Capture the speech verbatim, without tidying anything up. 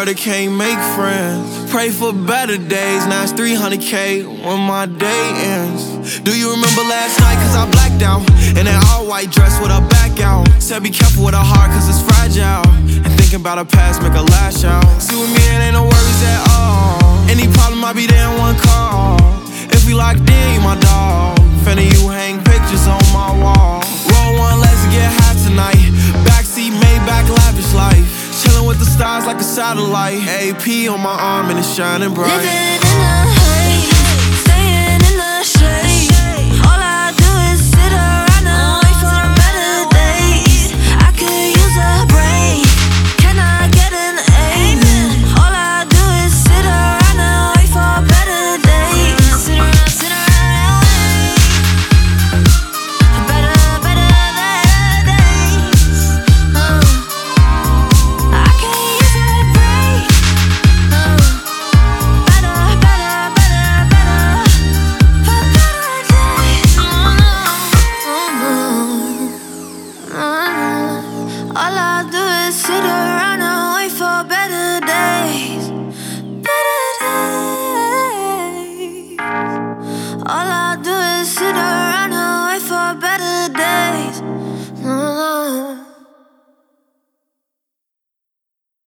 brother can't make friends. Pray for better days, now it's three hundred K when my day ends. Do you remember last night, cause I blacked out? In that all-white dress with her back out. Said be careful with her heart, cause it's fragile. And thinking about her past make her lash out. See with me, it ain't no worries at all. Any problem, I'll be there in one call. If we locked in, you my dog. Finna you hang pictures on my wall. Roll one, let's get high tonight. Backseat, Maybach, lavish life. Chillin' with the stars like a satellite. A P on my arm and it's shining bright. Living in